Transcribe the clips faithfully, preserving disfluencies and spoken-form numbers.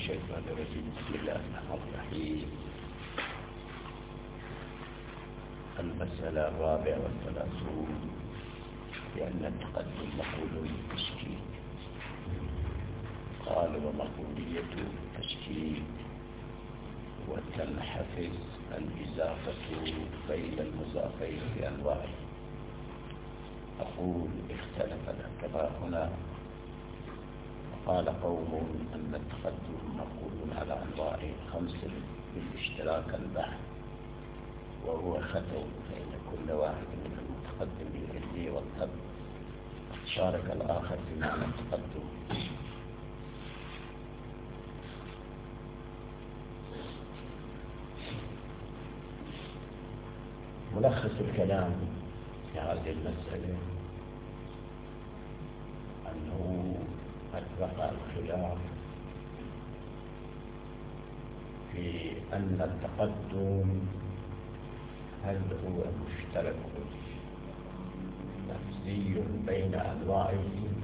الشيطان الرجيم. بسم الله الرحمن الرحيم. المسألة الرابعة والثلاثون بأن التقدم مقول بالتشكيل. قال ومقولية التشكيل وتنحفظ الإضافة بين المضافين في أنواعه. أقول اختلف العلماء هنا، قال قوم أن التقدم مقول على أنواع خمس بالاشتراك البحث، وهو خطأ، فإن كل واحد من المتقدم بالعلم والطب قد شارك الآخر في معنى التقدم. ملخص الكلام في هذه المسألة أنه قد وقع الخلاف في أن التقدم هل هو مشترك لفظي بين أنواعه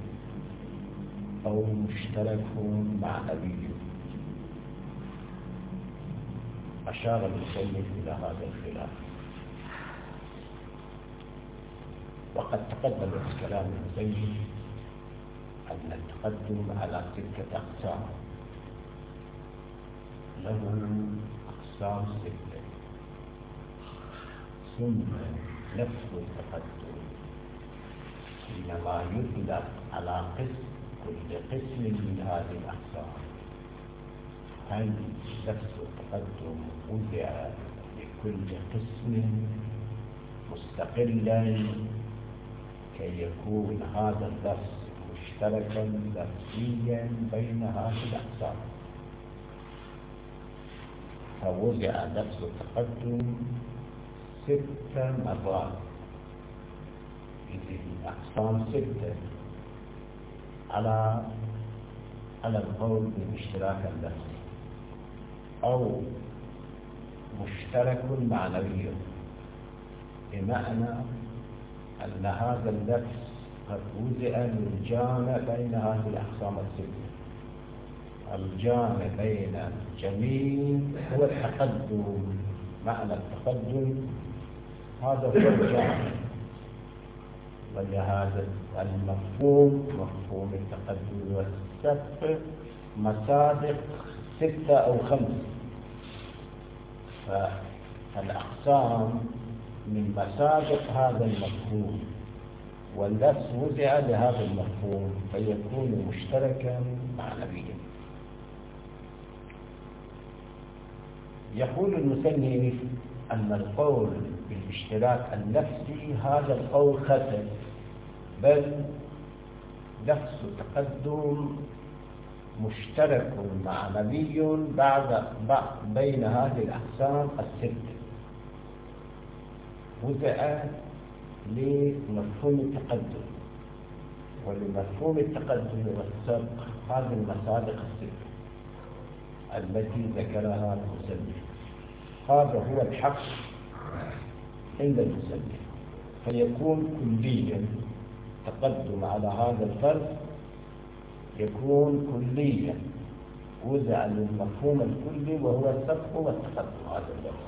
أو مشترك معنوي. أشار المصنف إلى هذا الخلاف، وقد تقدم الكلام المصنف أن التقدم على ستة أقسام، له أقسام ستة. ثم لفظ التقدم حينما يطلق على قسم كل قسم من هذه الأقسام، هل لفظ التقدم وضع لكل قسم مستقلا كي يكون هذا اللفظ مشتركا لفظيا بين هذه الأقسام، فوضع لفظ التقدم ست مرات، إذ الأقسام ستة على على القول بالاشتراك اللفظي، أو مشترك معنوي، بمعنى أن هذا اللفظ قد وضع للجامع بين هذه الأقسام الستة. الجامع بين الجميع هو التقدم، معنى التقدم هذا هو الجامع، ولهذا المفهوم مفهوم التقدم والسبق مصادق ستة أو خمسة، فالأقسام من مصادق هذا المفهوم، واللفظ وضع لهذا المفهوم فيكون مشتركا معنويا. يقول المصنف أن القول بالاشتراك اللفظي هذا القول خطأ، بل لفظ التقدم مشترك معنوي بعد بين هذه الأقسام الستة، وضع لمفهوم التقدم ولمفهوم التقدم والسبق هذه المصادق الستة التي ذكرها المصنف. هذا هو الحق عند المصنف، فيكون كليا تقدم على هذا الفرض، يكون كليا وضع للمفهوم الكلي وهو السبق والتقدم هذا اللفظ.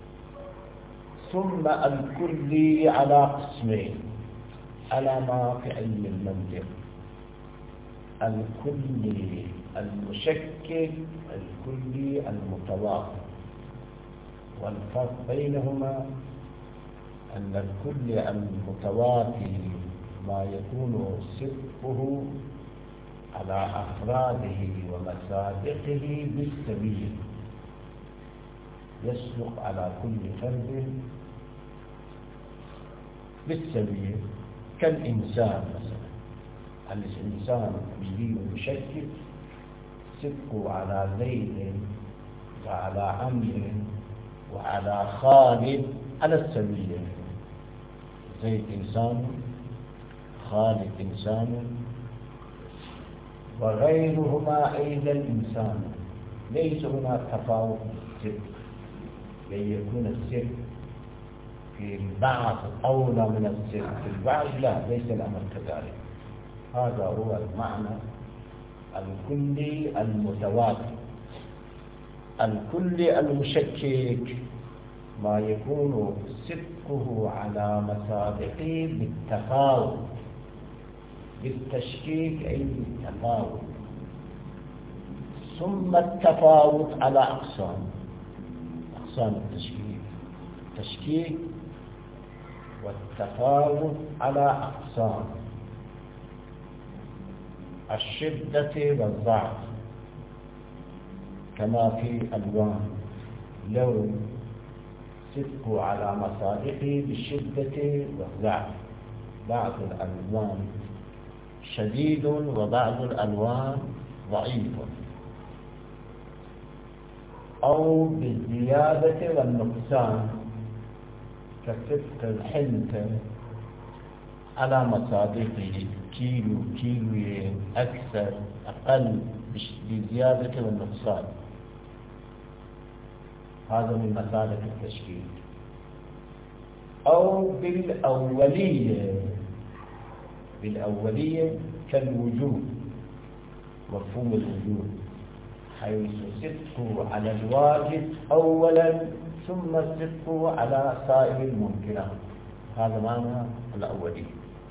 ثم الكلي على قسمين على ما في علم المنطق: الكلي المشكل، الكلي المتوافق. والفرق بينهما أن الكلي المتوافي ما يكون صدقه على أفراده ومصادقه بالسبيل، يصدق على كل فرد بالسبيل، كالإنسان مثلا. الإنسان كلي مشكل، صدقه على زيد وعلى عمرو وعلى خالد على السبيل. زيد إنسان، خالد إنسان، وغيرهما أيضا إنسان. ليس هناك تفاوت في الصدق، لن يكون الصدق في البعض أولى من الصدق في البعض، لا، ليس الأمر كذلك. هذا هو المعنى الكلي المتواتر. الكلي المشكك ما يكون صدقه على مصادقه بالتفاوت، بالتشكيك أي بالتفاوت، ثم التفاوت على أقسام، أقسام التشكيك، التشكيك والتفاوت على أقسام، الشدة والضعف كما في ألوان، لو صدقوا على مصادقه بالشدة والضعف، بعض الألوان شديد وبعض الألوان ضعيف، أو بالزيادة والنقصان كصدق الحنطة على مصادقه كيلو كيلو أكثر أقل بالزيادة والنقصان، هذا من مصادق التشكيل. أو بالأولية، بالأولية كالوجود، مفهوم الوجود، حيث صدقه على الواجب أولا ثم صدقه على سائر الممكنات، هذا معنى الأولية.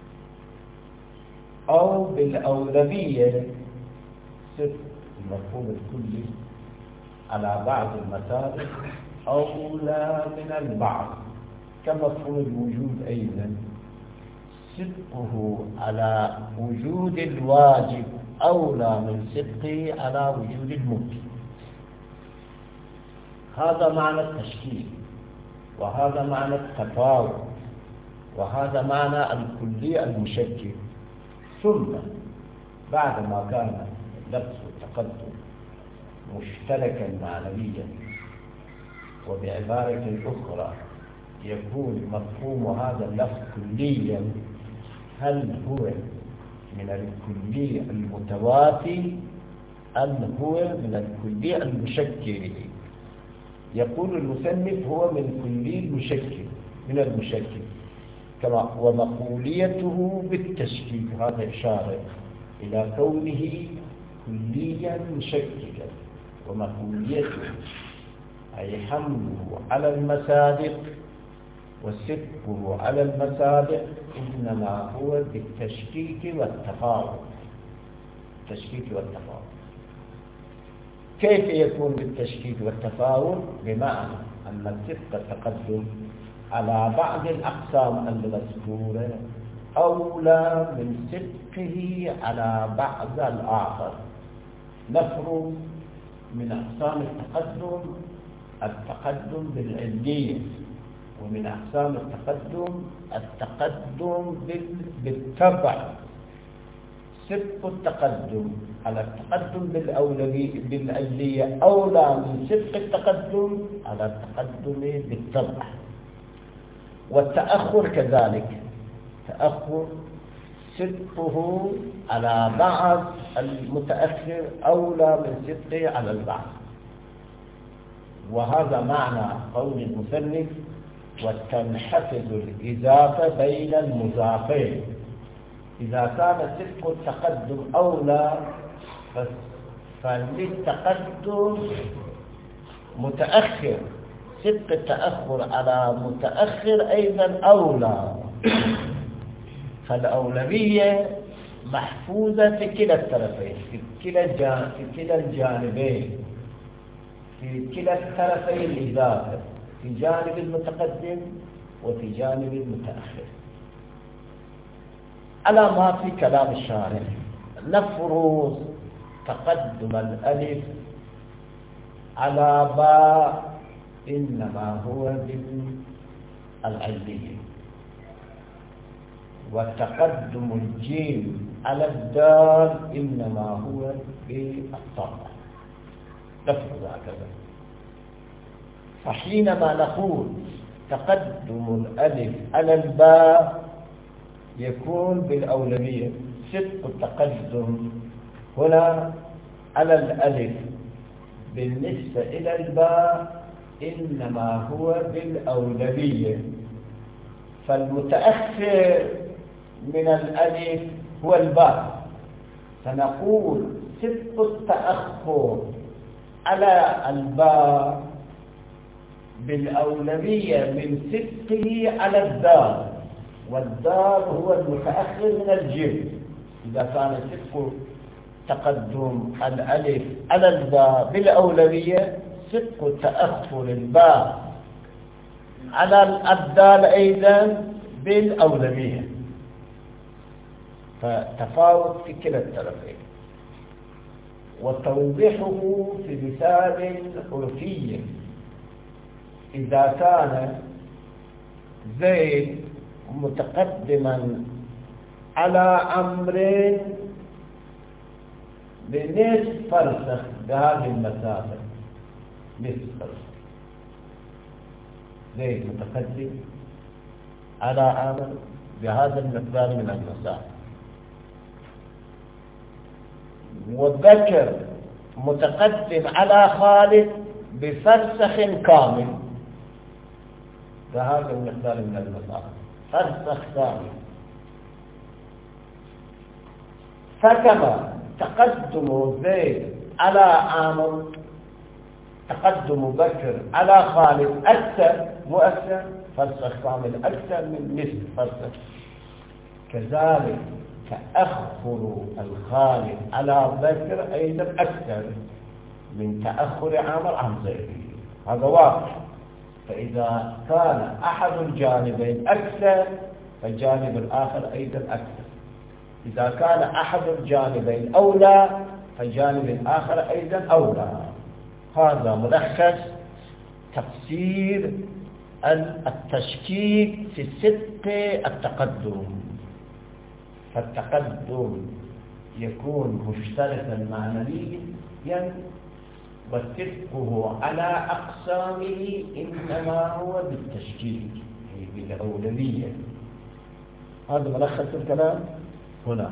أو بالأولوية صدق المفهوم الكلي على بعض المصادق أولى من البعض، كمفهوم الوجود أيضا صدقه على وجود الواجب أولى من صدقه على وجود الممكن. هذا معنى التشكيل، وهذا معنى التفاوت، وهذا معنى الكلي المشكل. ثم بعدما كان لفظ التقدم مشتركا معنويا، وبعبارة أخرى يكون مفهوم هذا اللفظ كليا، هل هو من الكلي المتواتي أم هو من الكلي المشكل؟ يقول المصنف هو من كلي المشكل، من المشكل، كما ومقوليته بالتشكيك، هذا إشارة إلى كونه كليا مشكلا، ومقوليته أي حمله على المصادق وصدقه على المصادق إنما هو بالتشكيك والتفاوت. التشكيك والتفاوت كيف يكون بالتشكيك والتفاوت؟ بمعنى أن صدق التقدم على بعض الأقسام المذكورة أولى من صدقه على بعض الآخر. نفرض من أقسام التقدم التقدم بالعلية، ومن أقسام التقدم التقدم بالتبع. صدق التقدم على التقدم بالعلية أولى من صدق التقدم على التقدم بالتبع. والتأخر كذلك، تأخر صدقه على بعض المتأخر أولى من صدقه على البعض. وهذا معنى قول المصنف وتنحفظ الإضافة بين المضافين. إذا كان صدق التقدم أولى فللتقدم متأخر، صدق التأخر على متأخر أيضا أولى، فالأولوية محفوظة في كلا الطرفين، في كلا في كلا الجانبين، في كلا الطرفي الإضافة، في جانب المتقدم وفي جانب المتأخر، على ما في كلام الشارع. نفرض تقدم الألف على باء إنما هو بالعلية، وتقدم الجيم على الدال إنما هو بالطبع. نفرض هكذا. فحينما نقول تقدم الألف على الباء يكون بالأولوية، صدق التقدم هنا على الألف بالنسبة إلى الباء إنما هو بالأولوية، فالمتأخر من الألف هو الباء، فنقول صدق التأخر على الباء بالأولوية من صدقه على الدال، والدال هو المتأخر من الجيم. إذا كان صدق تقدم الألف على الباء بالأولوية، صدق تأخر الباء على الدال أيضا بالأولوية، فتفاوت في كلا الطرفين. وتوضيحه في مثال عرفي: إذا كان زيد متقدما على عمرو بنصف فرسخ بهذه المسافة، نصف فرسخ، زيد متقدم على عمرو بهذا المقدار من المسافة، وبكر متقدم على خالد بفرسخ كامل بهذا المقدار من المسافة، فرسخ كامل. فكما تقدم زيد على عامر، تقدم بكر على خالد أكثر، مؤثر فرسخ كامل أكثر من نصف فرسخ، كذلك تأخر الخالد على بكر أيضا أكثر من تأخر عامر عن زيد، هذا واضح. فإذا كان أحد الجانبين أكثر فالجانب الآخر أيضا أكثر، إذا كان أحد الجانبين أولى فالجانب الآخر أيضا أولى. هذا ملخص تفسير التشكيك في صدق التقدم. فالتقدم يكون مشتركا معنويا، وصدقه على أقسامه إنما هو بالتشكيك، أي بالأولوية. هذا ملخص الكلام هنا.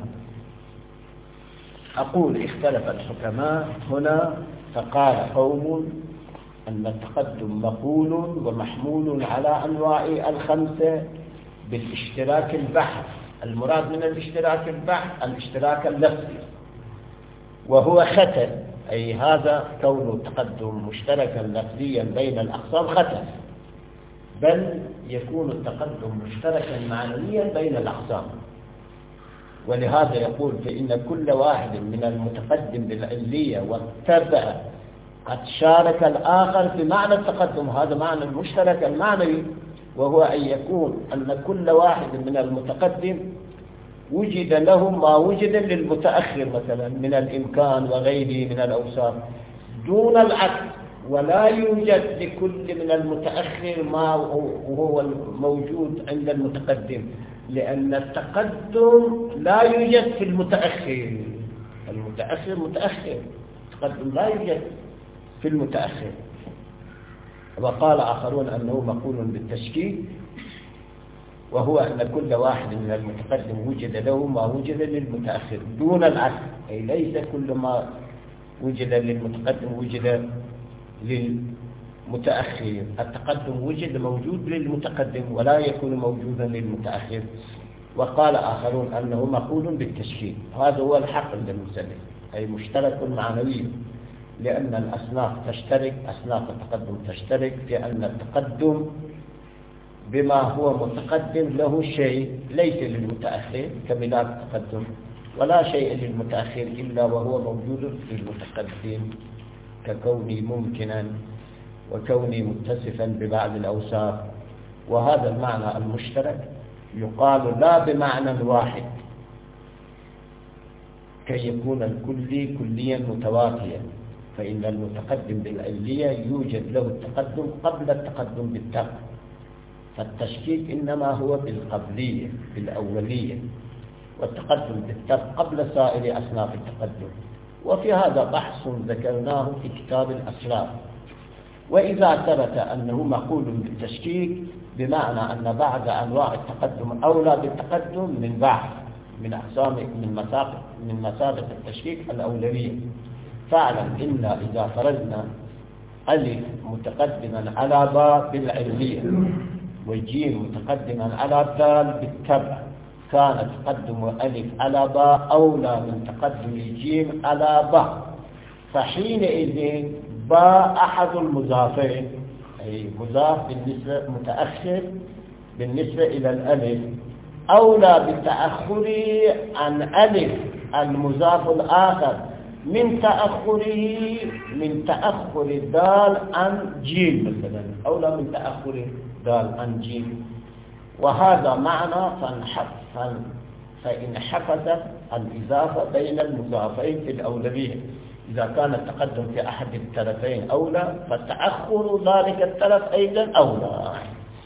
أقول اختلف الحكماء هنا، فقال قوم أن التقدم مقول ومحمول على أنواع الخمسة بالاشتراك البحث. المراد من الاشتراك البحث الاشتراك اللفظي، وهو خطأ، أي هذا كون التقدم مشتركا لفظيا بين الأقسام خطأ، بل يكون التقدم مشتركا معنويا بين الأقسام. ولهذا يقول فإن كل واحد من المتقدم بالعلية والتبع قد شارك الآخر في معنى التقدم. هذا معنى المشترك المعنوي، وهو أن يكون أن كل واحد من المتقدم وجد له ما وجد للمتأخر مثلا من الإمكان وغيره من الأوصاف دون العكس، ولا يوجد لكل من المتأخر ما هو الموجود عند المتقدم، لأن التقدم لا يوجد في المتأخر. المتأخر متأخر، التقدم لا يوجد في المتأخر. وقال آخرون أنه مقول بالتشكيك، وهو أن كل واحد من المتقدم وجد له ما وجد للمتأخر دون العكس، أي ليس كل ما وجد للمتقدم وجد للمتأخر. التقدم وجد موجود للمتقدم ولا يكون موجودا للمتأخر. وقال آخرون أنه مقول بالتشكيك. هذا هو الحق عند المسلم، أي مشترك معنوي، لأن الأصناف تشترك، أصناف التقدم تشترك في أن التقدم بما هو متقدم له شيء ليس للمتأخر كملاك التقدم، ولا شيء للمتأخر إلا وهو موجود في المتقدم، ككوني ممكنا وكوني متصفا ببعض الأوصاف. وهذا المعنى المشترك يقال لا بمعنى واحد كي يكون الكلي كليا متواتيا، فإن المتقدم بالعلية يوجد له التقدم قبل التقدم بالتقدم، فالتشكيك إنما هو بالقبلية بالأولية، والتقدم بالتقدم قبل سائر أصناف التقدم. وفي هذا بحث ذكرناه في كتاب الأسرار. وإذا ثبت أنه مقول بالتشكيك بمعنى أن بعض أنواع التقدم أولى بالتقدم من بعض من أقسام من مسابق من مسابق التشكيك الأولوية، فاعلم إن إذا فرضنا ألف متقدما على باء بالعلية وجيم متقدما على دال بالتبع، كان تقدم ألف على باء أولى من تقدم جيم على باء، فحينئذ باء أحد المضافين، أي مضاف بالنسبة متأخر بالنسبة إلى الألف، أولى بالتأخر عن ألف المضاف الآخر من تأخره من تأخر الدال عن جيم مثلا، أولى من تأخر الدال عن جيم. وهذا معنى فإن حفظت الإضافة بين المضافين في الأولوية، إذا كان التقدم في أحد الطرفين أولى فتأخر ذلك الطرف أيضا أولى،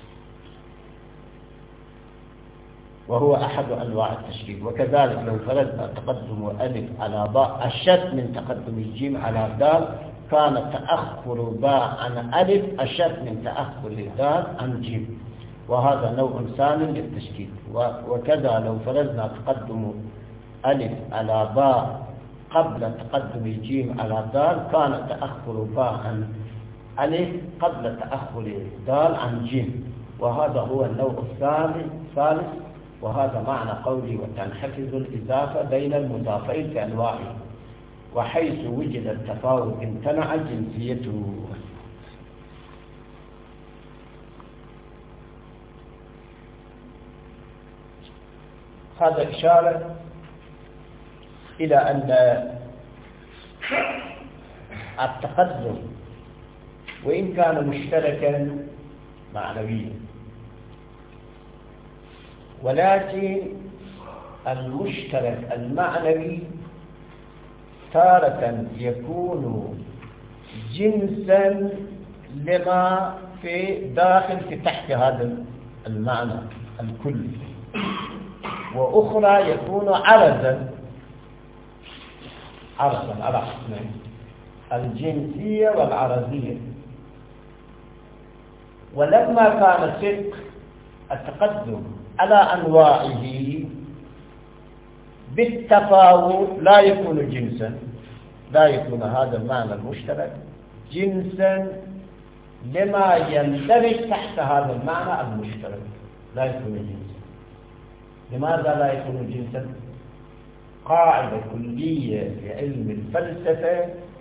وهو أحد أنواع التشكيل. وكذلك لو فرضنا تقدم ألف على باء أشد من تقدم الجيم على دال، كان تأخر باء عن ألف أشد من تأخر الدال عن جيم، وهذا نوع ثاني للتشكيل. وكذا لو فرضنا تقدم ألف على باء قبل تقدم الجيم على دال، كان تأخر باء عن ألف قبل تأخر الدال عن جيم، وهذا هو النوع الثالث. وهذا معنى قولي وتنحفظ الإضافة بين المضافين في أنواعه، وحيث وجد التفاوت امتنع جنسيته. هذا إشارة إلى أن التقدم وإن كان مشتركا معنويا، ولكن المشترك المعنوي تارة يكون جنسا لما في داخل في تحت هذا المعنى الكلي، وأخرى يكون عرضا عرضا على حسنين، الجنسية والعرضية. ولما كان صدق التقدم على أنواعه بالتفاوت لا يكون جنسا، لا يكون هذا المعنى المشترك جنسا لما يندرج تحت هذا المعنى المشترك، لا يكون جنسا. لماذا لا يكون جنسا؟ قاعدة كلية في علم الفلسفة: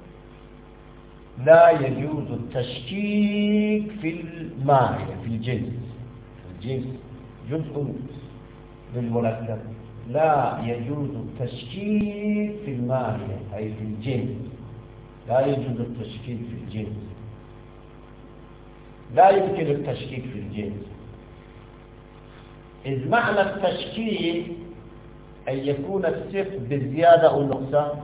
لا يجوز التشكيك في الماهية، في الجنس. الجنس جزء بالمركب، لا يجوز التشكيك في الماهية أي في الجنس، لا يجوز التشكيك في الجنس، لا يمكن التشكيك في الجنس. إذ معنى التشكيك أن يكون الصفر بالزيادة أو النقصان،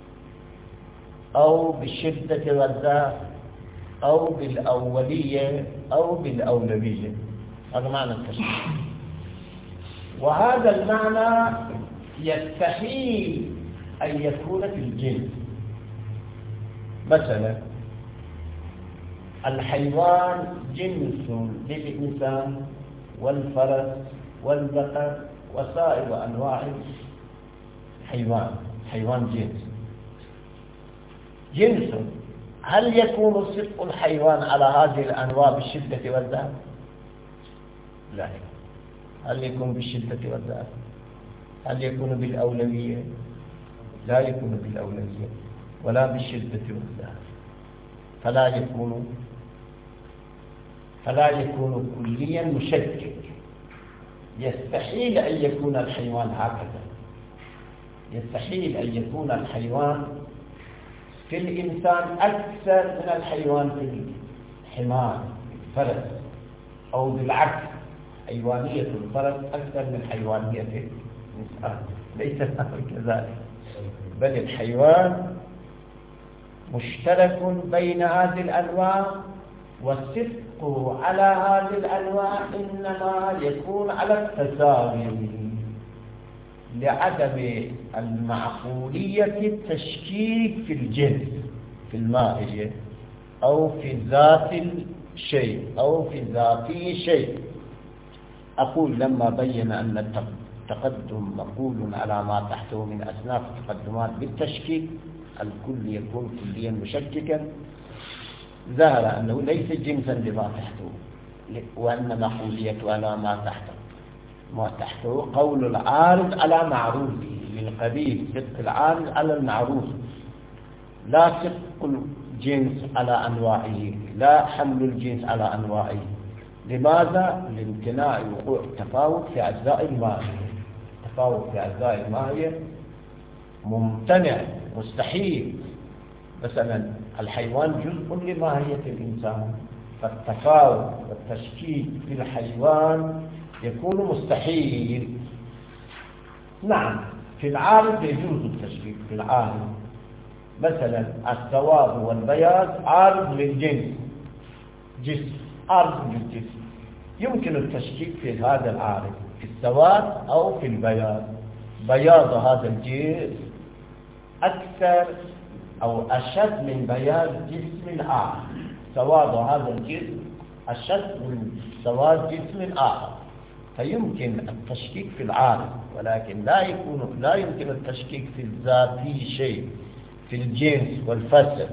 أو بالشدة والذات، أو بالأولية أو بالأولوية، هذا معنى التشكيك. وهذا المعنى يستحيل أن يكون في الجنس. مثلا الحيوان جنس للإنسان والفرس والبقر وسائر أنواع الحيوان، حيوان جنس جنس. هل يكون صدق الحيوان على هذه الأنواع بالشدة والذات؟ لا. هل يكون بالشدة والذات؟ هل يكون بالأولوية؟ لا يكون بالأولوية ولا بالشدة والذات، فلا يكون فلا يكون كليا مشكك. يستحيل أن يكون الحيوان هكذا، يستحيل أن يكون الحيوان في الإنسان أكثر من الحيوان في الحمار الفرس، أو بالعكس حيوانية الفرس أكثر من حيوانية الإنسان، ليس كذلك، بل الحيوان مشترك بين هذه الأنواع، والصدق على هذه الأنواع إنما يكون على التساوي لعدم المعقولية التشكيك في الجنس، في الماهية أو في ذات الشيء أو في ذاتي شيء. أقول لما بين أن التقدم مقول على ما تحته من أصناف التقدمات بالتشكيك، الكل يكون كليا مشككا، ظهر أنه ليس جنسا لما تحته، وأن مقوليته على ما تحته ما تحته قول العارض على معروضه، من قبيل صدق العارض على المعروض، لا صدق الجنس على أنواعه، لا حمل الجنس على أنواعه. لماذا؟ لامتناع وقوع التفاوت في أجزاء الماهية. التفاوت في أجزاء الماهية ممتنع مستحيل. مثلا الحيوان جزء لماهية الإنسان، فالتفاوت والتشكيك في الحيوان يكون مستحيل. نعم في العارض يجوز التشكيك في العارض، مثلا السواد والبياض عارض للجنس، جسم عارض للجسم، يمكن التشكيك في هذا العارض في السواد أو في البياض. بياض هذا الجسم أكثر أو أشد من بياض جسم آخر، سواد هذا الجسم أشد من سواد جسم آخر، فيمكن التشكيك في العارض، ولكن لا يكون لا يمكن التشكيك في الذات في شيء في الجنس والفصل.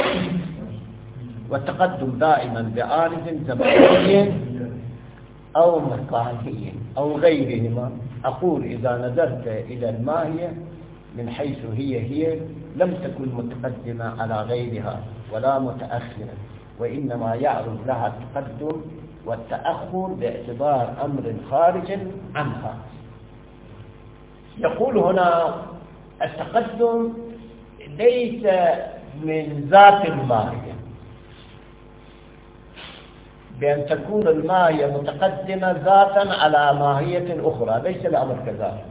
والتقدم دائما بعارض زماني أو مكاني أو غيرهما. أقول إذا نظرت إلى الماهية من حيث هي هي لم تكن متقدمة على غيرها ولا متأخرة، وإنما يعرض لها التقدم والتأخر باعتبار أمر خارج عنها. يقول هنا التقدم ليس من ذات الماهية، بأن تكون الماهية متقدمة ذاتا على ماهية أخرى، ليس الأمر كذلك.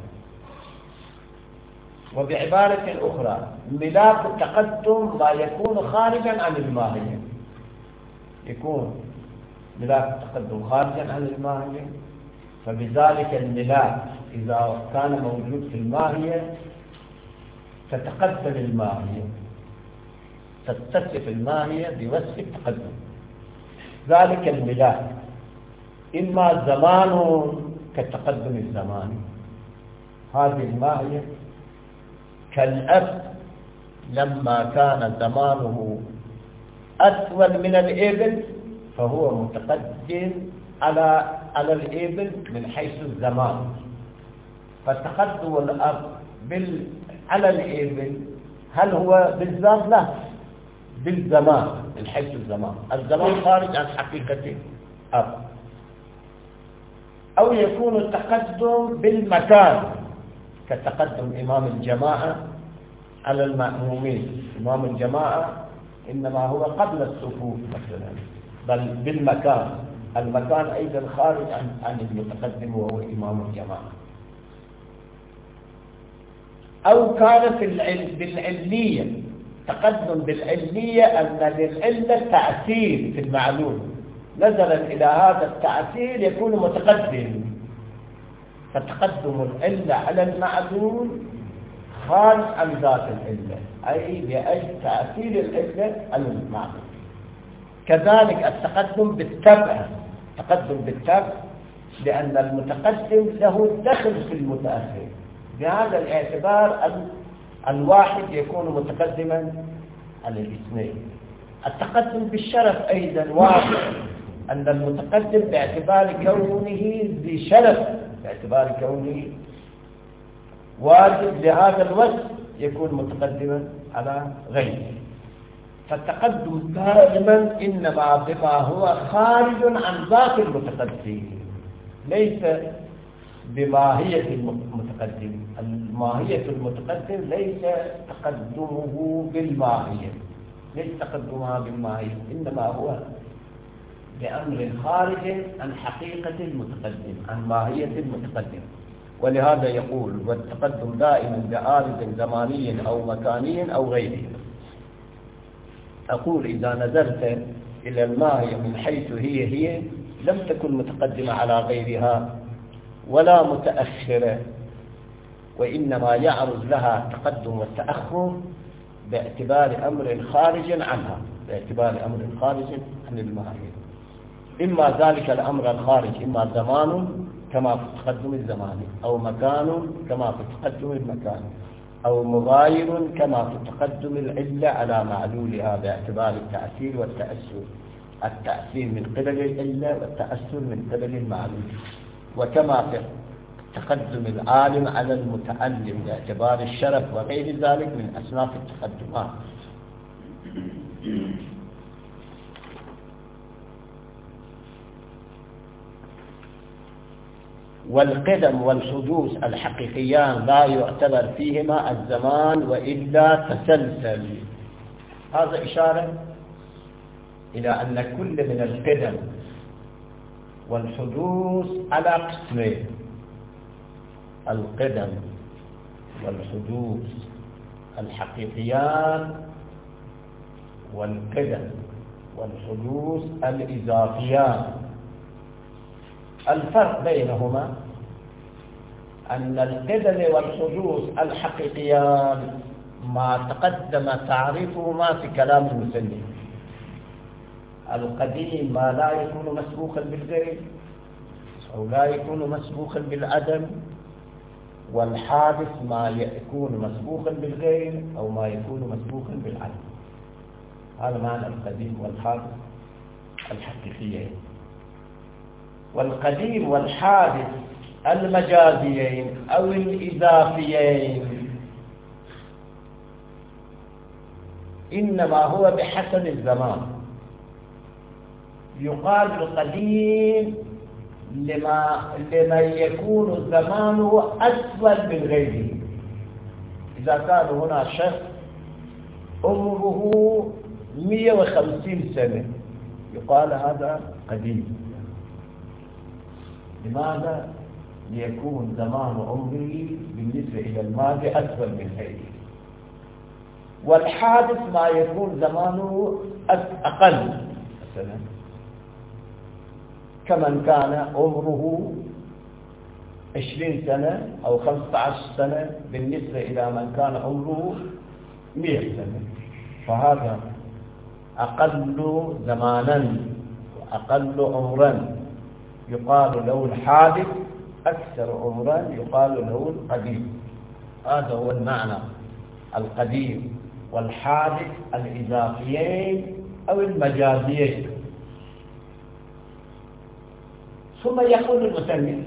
وبعبارة أخرى ملاك التقدم ما يكون خارجا عن الماهية، يكون ملاك التقدم خارجا عن الماهية، فبذلك الملاك إذا كان موجود في الماهية تتقدم الماهية، تتصف الماهية بوصف التقدم. ذلك الملاك إما زمان كالتقدم الزماني، هذه الماهية كالأب لما كان زمانه أطول من الإبل فهو متقدم على على الإبل من حيث الزمان، فتقدم الأب بال على الإبل هل هو بالذات؟ لا، بالزمان من حيث الزمان، الزمان خارج عن حقيقة الأب. أو يكون التقدم بالمكان كتقدم إمام الجماعة على المأمومين. إمام الجماعة إنما هو قبل الصفوف مثلا، بل بالمكان، المكان أيضا خارج عن عن المتقدم وهو إمام الجماعة. أو كان في بالعلية، تقدم بالعلية أن للعلة تأثير في المعلوم، نظرا إلى هذا التأثير يكون متقدم، فتقدم العلة على المعلوم خارج عن ذات العلة، أي لأجل تأثير العلة على المعلوم. كذلك التقدم بالتبع، تقدم بالتبع لأن المتقدم له دخل في المتأخر، بهذا الاعتبار الواحد يكون متقدما على الاثنين. التقدم بالشرف أيضا واضح أن المتقدم باعتبار كونه ذي شرف، باعتبار كونه واجب لهذا الوصف يكون متقدما على غيره. فالتقدم دائما إنما بما هو خارج عن ذات المتقدم، ليس بماهية المتقدم. الماهية المتقدم ليس تقدمه بالماهية، ليس تقدمها بالماهية، إنما هو بأمر خارج عن حقيقة المتقدم، عن ماهية المتقدم. ولهذا يقول والتقدم دائما بعارض زماني أو مكاني أو غيره. أقول إذا نظرت إلى الماهية من حيث هي هي لم تكن متقدمة على غيرها ولا متأخرة، وإنما يعرض لها التقدم والتأخر باعتبار أمر خارج عنها، باعتبار أمر خارج عن الماهية. إما ذلك الأمر الخارج إما زمان كما في التقدم الزماني، أو مكان كما في التقدم المكاني، أو مغاير كما في التقدم العلة على معلولها باعتبار التأثير والتأثر، التأثير من قبل العلة والتأثر من قبل المعلول. وكما في تقدم العالم على المتعلم باعتبار الشرف وغير ذلك من أصناف التقدمات. والقدم والحدوث الحقيقيان لا يعتبر فيهما الزمان وإلا تسلسل. هذا إشارة إلى أن كل من القدم والحدوث على قسمين: القدم والحدوث الحقيقيان، والقدم والحدوث الإضافيان. الفرق بينهما أن القدم والحدوث الحقيقيان ما تقدم تعريفهما في كلام المسلم. القديم ما لا يكون مسبوقا بالغير أو لا يكون مسبوقا بالعدم، والحادث ما يكون مسبوقا بالغير أو ما يكون مسبوقا بالعدم. هذا معنى القديم والحادث الحقيقيين. والقديم والحادث المجازيين أو الإضافيين إنما هو بحسب الزمان. يقال القديم لما لمن يكون زمانه أسود من غيره. إذا كان هنا شخص عمره مئة وخمسين سنة يقال هذا قديم. لماذا؟ ليكون زمان عمره بالنسبة إلى الماضي أسود من غيره. والحادث ما يكون زمانه أقل، مثلا كمن كان عمره عشرين سنة أو خمسة عشر سنة بالنسبة إلى من كان عمره مئة سنة، فهذا أقل زمانا وأقل عمرا يقال له الحادث، أكثر عمرا يقال له القديم. هذا هو المعنى: القديم والحادث الإضافيين أو المجازيين. ثم يقول المسلم: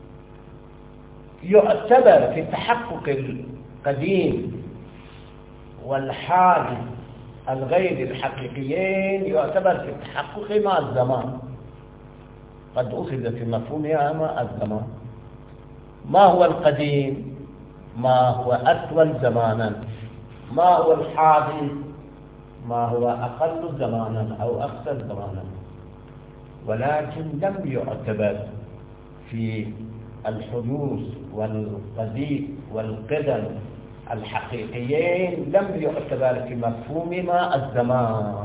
يعتبر في تحقق القديم والحادث الغير الحقيقيين يعتبر في التحقق مع الزمان. قد أخذ في مفهومها مع الزمان. ما هو القديم؟ ما هو أطول زمانا. ما هو الحادث؟ ما هو أقل زمانا أو أكثر زمانا. ولكن لم يعتبر في الحدوث والقديم والقدم الحقيقيين، لم يعتبر في مفهومهما الزمان.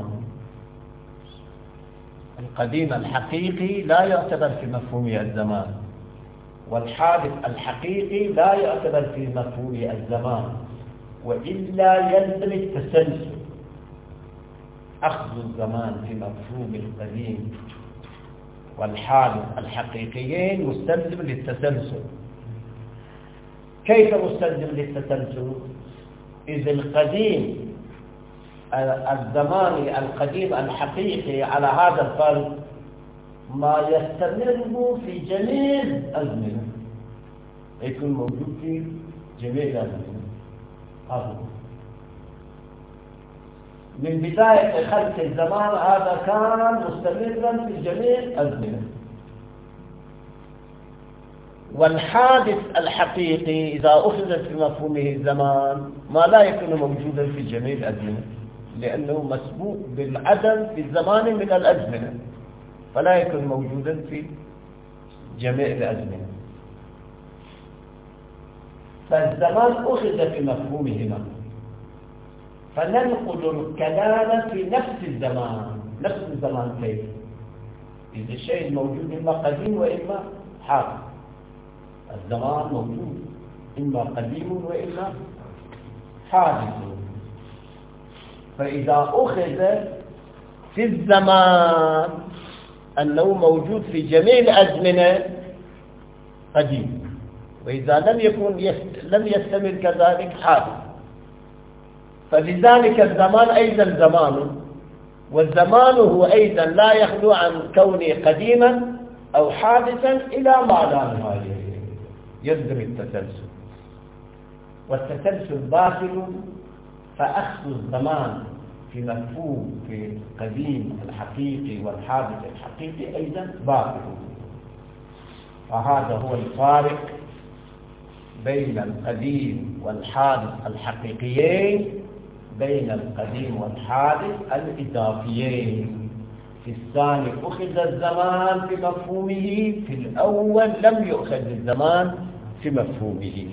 القديم الحقيقي لا يعتبر في مفهومه الزمان، والحادث الحقيقي لا يعتبر في مفهومه الزمان، وإلا يلزم التسلسل. أخذ الزمان في مفهوم القديم والحادث الحقيقيين مستلزم للتسلسل. كيف مستلزم للتسلسل؟ إذ القديم الزماني القديم الحقيقي على هذا الفرض ما يستمر في جميع الأزمنة، يكون موجود في جميع الأزمنة. هذا من بداية خلق الزمان هذا كان مستمرا في جميع الأزمنة. والحادث الحقيقي إذا أخذ في مفهومه الزمان ما لا يكون موجودا في جميع الأزمنة، لأنه مسبوق بالعدم في الزمان من الأزمنة، فلا يكون موجودا في جميع الأزمنة. فالزمان أخذ في مفهومهما، فننقل الكلام في نفس الزمان. نفس الزمان كيف؟ إذا الشيء موجود إما قديم وإما حادث. الزمان موجود إما قديم وإما حادث. فإذا أخذ في الزمان أنه موجود في جميع الأزمنة قديم، وإذا لم يكن يست... لم يستمر كذلك حادث. فلذلك الزمان أيضا زمان، والزمان هو أيضا لا يخلو عن كونه قديما أو حادثا إلى ما لا نهاية. يلزم التسلسل، والتسلسل باطل. فأخذ الزمان في مفهوم في القديم الحقيقي والحادث الحقيقي أيضا باطل. فهذا هو الفارق بين القديم والحادث الحقيقيين، بين القديم والحادث الإضافيين. في الثاني أخذ الزمان في مفهومه، في الأول لم يؤخذ الزمان في مفهومه.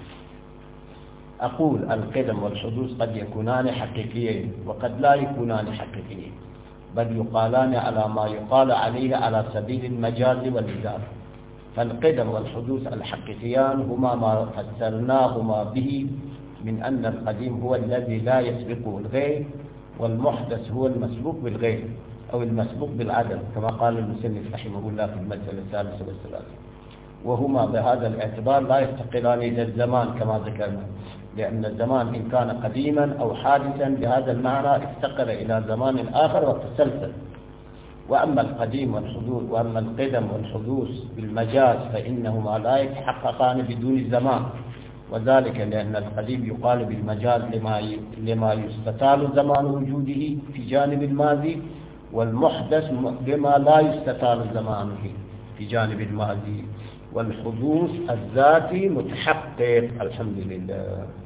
أقول القدم والحدوث قد يكونان حقيقيين وقد لا يكونان حقيقيين، بل يقالان على ما يقال عليه على سبيل المجاز والإجازة. فالقدم والحدوث الحقيقيان هما ما فسرناهما به من أن القديم هو الذي لا يسبقه الغير، والمحدث هو المسبوق بالغير أو المسبوق بالعدم، كما قال المصنف رحمه الله في المسألة الثالثة والثلاثين. وهما بهذا الاعتبار لا يفتقران إلى الزمان كما ذكرنا، لأن الزمان إن كان قديما أو حادثا بهذا المعنى افتقر إلى زمان آخر وتسلسل. وأما القديم والحدوث وأما القدم والحدوث بالمجاز فإنهما لا يتحققان بدون الزمان، وذلك لأن القديم يقال بالمجاز لما لما يستطال زمان وجوده في جانب الماضي، والمحدث لما لا يستطال زمانه في جانب الماضي. والحدوث الذاتي متحقق. الحمد لله.